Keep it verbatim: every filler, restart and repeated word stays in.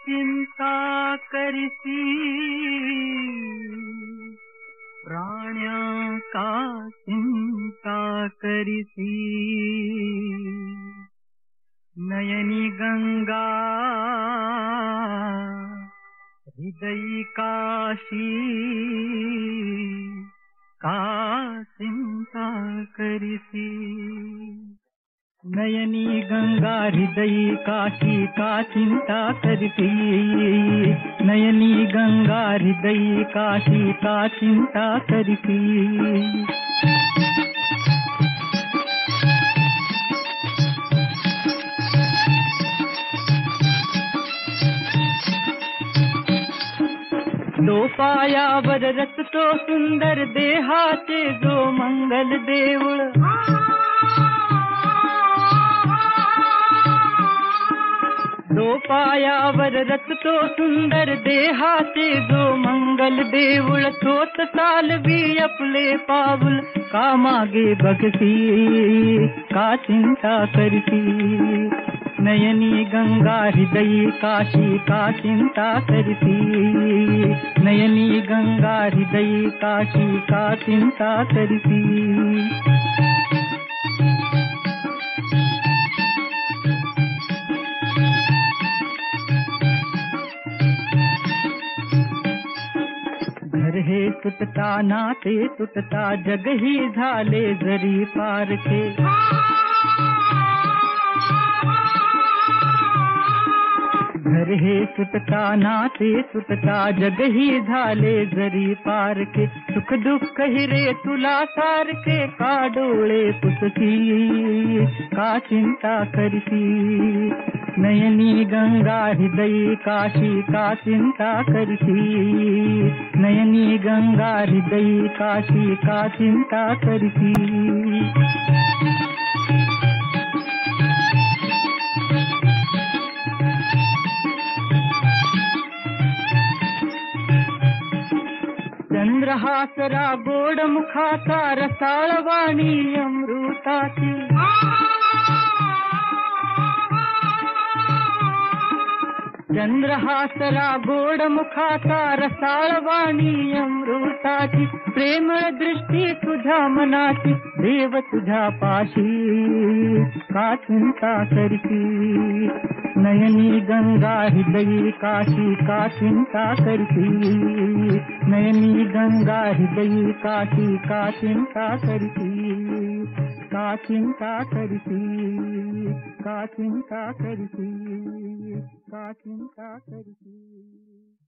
चिंता करिसी प्राण्या का चिंता करिसी नयनी गंगा हृदय काशी का चिंता करिसी नयनी गंगा हृदय काशी का चिंता करती नयनी गंगा हृदय काशी का चिंता करती दो पायावर रच तो सुंदर देहाचे जो मंगल देऊळ दो पायावर रचतो सुंदर देहाचे जो मंगल देऊळ तोच चालवी आपले पाऊल का मागे बघती का चिंता करती नयनी गंगा हृदय काशी का चिंता करती नयनी गंगा हृदय काशी का चिंता करती घर हे तुटता नाते तुटता जग ही झाले जरी पारखे घर हे सुटता नाते सुटता जग ही झाले जरी पारखे सुख दुःख हिरे तुला सारखे का डोळे पुसती का चिंता करती नयनी गंगा हृदय काशी का चिंता करती नयनी गंगा हृदय काशी का चिंता करती चंद्रहासरा गोड मुखाचा रसाळ वाणी अमृताची चंद्रहासरा गोड मुखाचा रसाळ वाणी अमृताची प्रेमळ दृष्टी तुझ्या मनाची देव तुझ्या पाशी का चिंता करती नयनी गंगा हृदय काशी का चिंता करती नयनी गंगा हृदय काशी का चिंता करती का चिंता करती का चिंता करती का चिंता करती